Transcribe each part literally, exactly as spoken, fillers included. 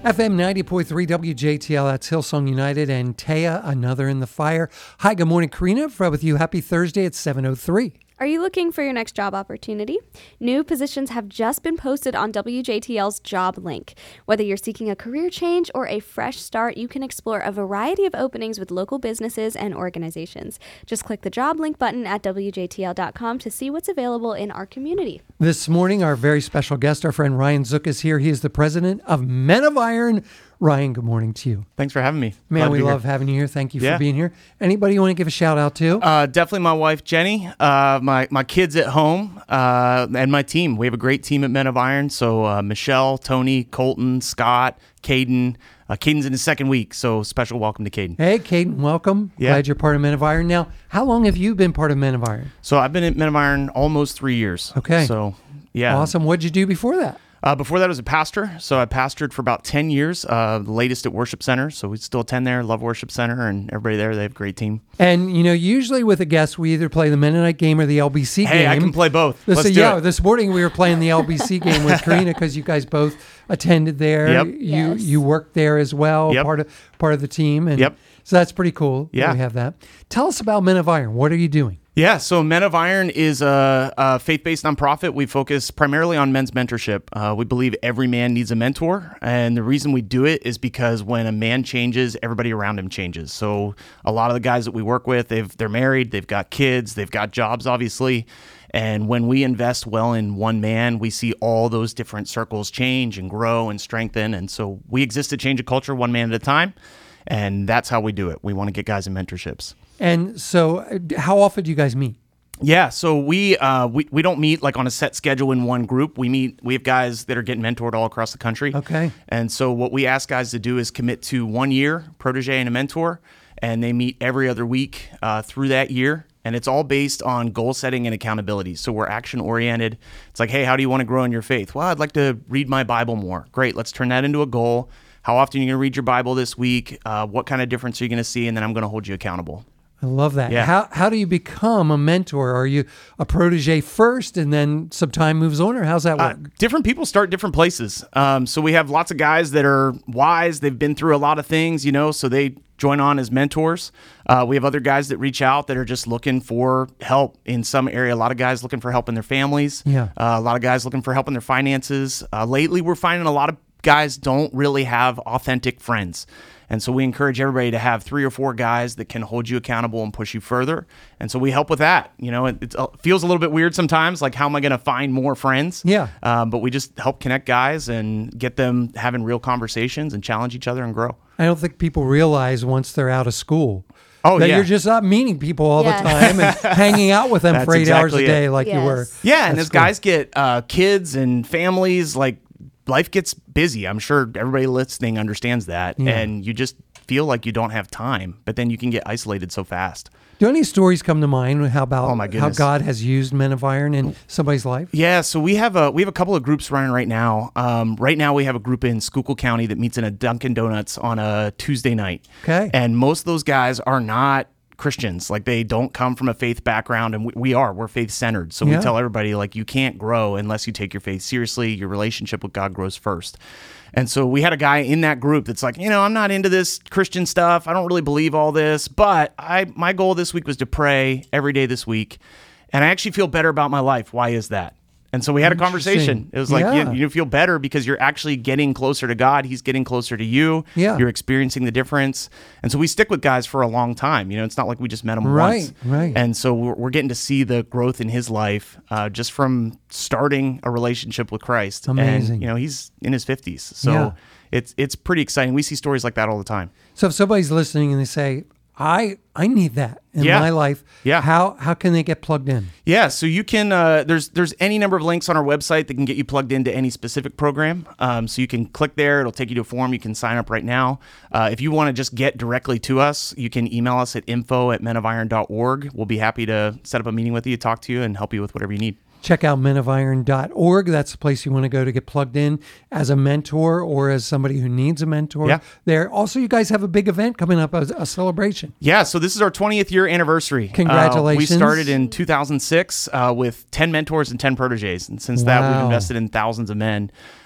F M ninety point three W J T L, that's Hillsong United, and Taya, Another in the Fire. Hi, good morning, Karina. Fred with you. Happy Thursday at seven oh three. Are you looking for your next job opportunity? New positions have just been posted on W J T L's job link. Whether you're seeking a career change or a fresh start, you can explore a variety of openings with local businesses and organizations. Just click the job link button at W J T L dot com to see what's available in our community. This morning, our very special guest, our friend Ryan Zook, is here. He is the president of Men of Iron. Ryan, good morning to you. Thanks for having me. Man, Glad we to be love here. having you here. Thank you Yeah. for being here. Anybody you want to give a shout out to? Uh, definitely my wife, Jenny, uh, my, my kids at home, uh, and my team. We have a great team at Men of Iron. So uh, Michelle, Tony, Colton, Scott, Caden. Uh, Caden's in his second week, so special welcome to Caden. Hey, Caden, welcome. Yeah. Glad you're part of Men of Iron. Now, how long have you been part of Men of Iron? So I've been at Men of Iron almost three years. Okay. So, yeah. Awesome. What'd you do before that? Uh, before that, I was a pastor. So I pastored for about ten years, uh, the latest at Worship Center. So we still attend there, love Worship Center, and everybody there, they have a great team. And, you know, usually with a guest, we either play the Mennonite game or the L B C Hey, game. I can play both. This, Let's do yeah, it. this morning we were playing the L B C game with Karina because you guys both attended there. Yep. You Yes. you worked there as well, Yep. part of part of the team. And Yep. so that's pretty cool. that Yeah. we have that. Tell us about Men of Iron. What are you doing? Yeah, so Men of Iron is a, a faith-based nonprofit. We focus primarily on men's mentorship. Uh, we believe every man needs a mentor, and the reason we do it is because when a man changes, everybody around him changes. So a lot of the guys that we work with, they've, they're married, they've got kids, they've got jobs, obviously. And when we invest well in one man, we see all those different circles change and grow and strengthen. And so we exist to change a culture one man at a time, and that's how we do it. We want to get guys in mentorships. And so uh, how often do you guys meet? Yeah, so we uh we, we don't meet like on a set schedule in one group. We meet we have guys that are getting mentored all across the country. Okay. And so what we ask guys to do is commit to one year, protege and a mentor, and they meet every other week uh, through that year. And it's all based on goal setting and accountability. So we're action oriented. It's like, hey, how do you want to grow in your faith? Well, I'd like to read my Bible more. Great, let's turn that into a goal. How often are you going to read your Bible this week? Uh, what kind of difference are you going to see? And then I'm going to hold you accountable. I love that. Yeah. How how do you become a mentor? Are you a protege first and then some time moves on, or how's that work? Uh, different people start different places. Um, so we have lots of guys that are wise. They've been through a lot of things, you know, so they join on as mentors. Uh, we have other guys that reach out that are just looking for help in some area. A lot of guys looking for help in their families. Yeah. Uh, a lot of guys looking for help in their finances. Uh, lately, we're finding a lot of guys don't really have authentic friends. And so we encourage everybody to have three or four guys that can hold you accountable and push you further. And so we help with that. You know, it, it feels a little bit weird sometimes, like how am I going to find more friends? Yeah. Um, but we just help connect guys and get them having real conversations and challenge each other and grow. I don't think people realize once they're out of school Oh, that yeah. you're just not meeting people all Yes. the time and hanging out with them That's for eight hours a exactly day it. like you Yes. were. Yeah, and That's as cool. guys get uh, kids and families, like life gets busy. I'm sure everybody listening understands that. Yeah. And you just feel like you don't have time, but then you can get isolated so fast. Do any stories come to mind how about Oh, my how goodness. God has used Men of Iron in somebody's life? Yeah, so we have a we have a couple of groups running right now. Um, right now, we have a group in Schuylkill County that meets in a Dunkin' Donuts on a Tuesday night. Okay. And most of those guys are not Christians. Like they don't come from a faith background, and we, we are. We're faith centered. So Yeah. we tell everybody like you can't grow unless you take your faith seriously. Your relationship with God grows first. And so we had a guy in that group that's like, you know, I'm not into this Christian stuff. I don't really believe all this, but I my goal this week was to pray every day this week, and I actually feel better about my life. Why is that? And so we had a conversation. It was like, Yeah. you, you feel better because you're actually getting closer to God. He's getting closer to you. Yeah. You're experiencing the difference. And so we stick with guys for a long time. You know, it's not like we just met him Right, once. right. And so we're, we're getting to see the growth in his life uh, just from starting a relationship with Christ. Amazing. And, you know, he's in his fifties. So Yeah. it's it's pretty exciting. We see stories like that all the time. So if somebody's listening and they say, I I need that in Yeah. my life, Yeah. how how can they get plugged in? Yeah, so you can, uh, there's there's any number of links on our website that can get you plugged into any specific program. Um, so you can click there, it'll take you to a form, you can sign up right now. Uh, if you want to just get directly to us, you can email us at info at men of iron dot org. We'll be happy to set up a meeting with you, talk to you, and help you with whatever you need. Check out men of iron dot org. That's the place you want to go to get plugged in as a mentor or as somebody who needs a mentor. Yeah. There. Also, you guys have a big event coming up, a, a celebration. Yeah, so this is our twentieth year anniversary. Congratulations. Uh, we started in two thousand six uh, with ten mentors and ten proteges. And since that, we've Wow. invested in thousands of men.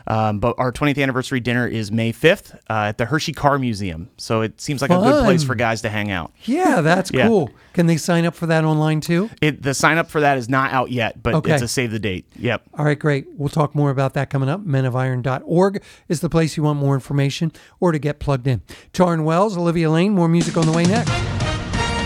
Um, but our twentieth anniversary dinner is May fifth uh, at the Hershey Car Museum. So it seems like Fun. a good place for guys to hang out. Yeah, that's Yeah. cool. Can they sign up for that online too? It, the sign up for that is not out yet, but Okay. it's a save the date. Yep. All right, great. We'll talk more about that coming up. men of iron dot org is the place you want more information or to get plugged in. Taryn Wells, Olivia Lane, more music on the way next.